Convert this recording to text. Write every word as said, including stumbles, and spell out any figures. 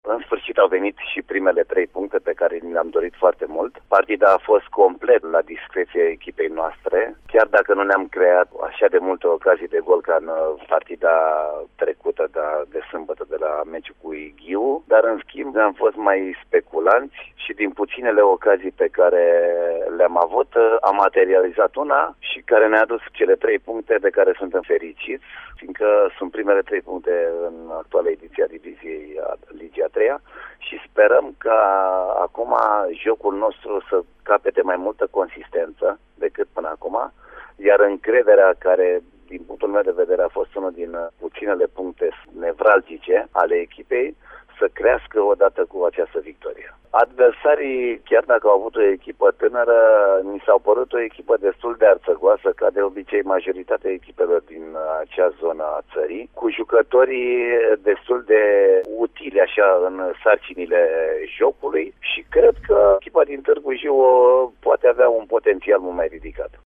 În sfârșit au venit și primele trei puncte pe care le-am dorit foarte mult. Partida a fost complet la discreție echipei noastre, chiar dacă nu ne-am creat așa de multe ocazii de gol ca în partida trecută de, de sâmbătă de la meciul cu Ighiu, dar în schimb am fost mai speculanți și din puținele ocazii pe care le-am avut, am materializat una și care ne-a adus cele trei puncte de care suntem fericiți, fiindcă sunt primele trei puncte în actuala ediție a diviziei a Ligii a treia și sperăm ca acum jocul nostru să capete mai multă consistență decât până acum, iar încrederea care, din punctul meu de vedere, a fost unul din puținele puncte nevralgice ale echipei, să crească odată cu această victorie. Adversarii, chiar dacă au avut o echipă tânără, mi s-au părut o echipă destul de arțăgoasă, ca de obicei majoritatea echipelor din acea zonă a țării, cu jucătorii destul de utili așa în sarcinile jocului și cred că echipa din Târgu Jiu poate avea un potențial mult mai ridicat.